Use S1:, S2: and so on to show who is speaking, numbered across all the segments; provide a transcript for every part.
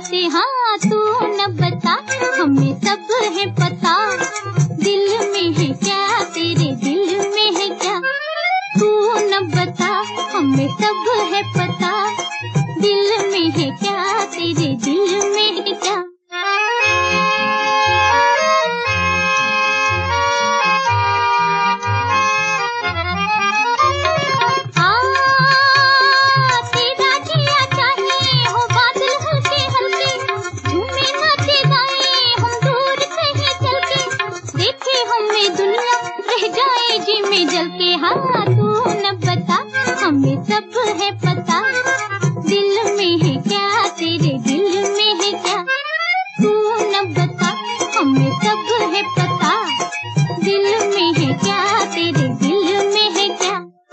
S1: बातें हाँ तू न बता, हमें सब है पता। दिल में है क्या तेरे दिल में है क्या, तू न बता हमें सब है पता। दिल में है क्या तेरे दिल में है क्या। जल के हाँ तू न बता हमें सब है पता। दिल में है क्या तेरे दिल में है क्या, तू न बता हमें सब है पता। दिल में है क्या तेरे दिल में है क्या।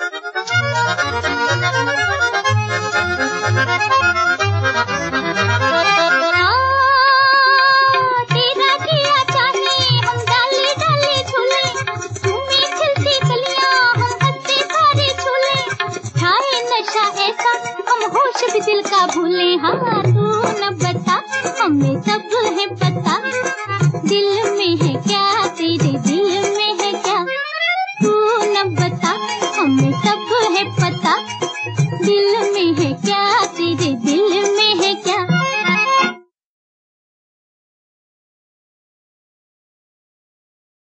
S1: दिल का भूले हाँ तू न बता हमें सब है पता। दिल में है